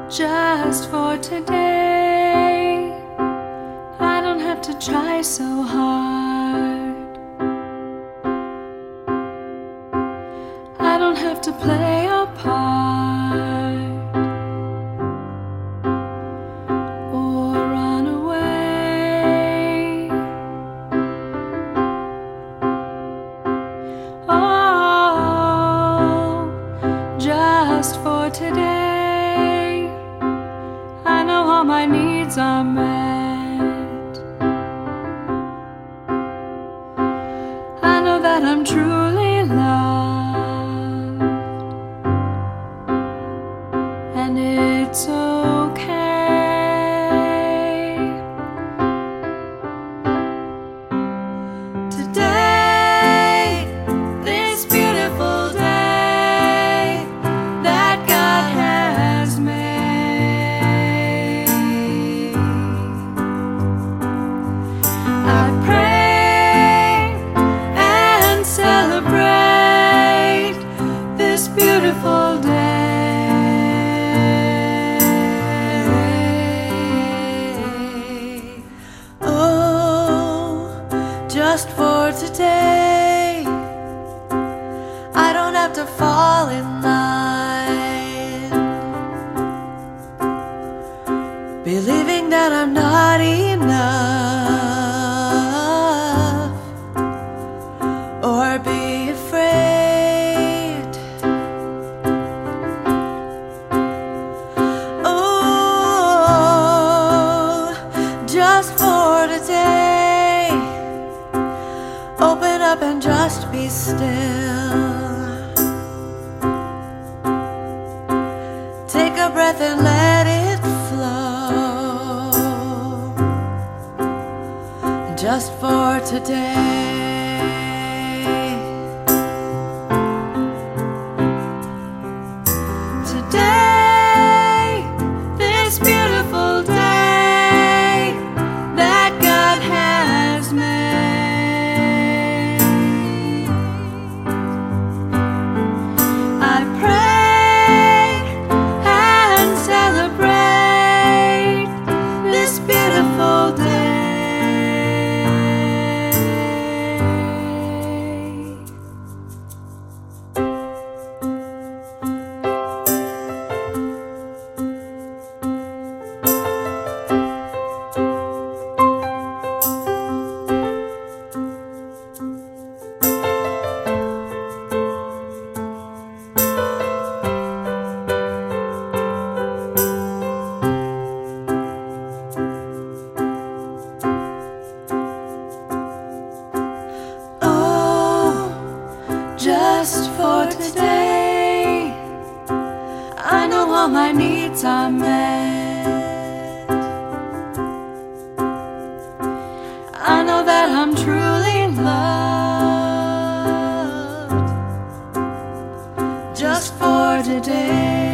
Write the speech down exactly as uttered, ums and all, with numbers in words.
just for today. I don't have to try so hard. I don't have to play a part or run away. Oh, just for today. I know all my needs are met. I know that I'm truly loved, and it's okay. Today, this beautiful day that God has made, I pray and celebrate this beautiful day. Oh, just for today, I don't have to fall in line, believing that I'm not enough, or be afraid. Oh, just for today, open up and just be still. Take a breath and let it flow, just for today. Today, this beautiful day that God has made, I pray and celebrate this beautiful day. Just for today, I know all my needs are met. I know that I'm truly loved, just for today.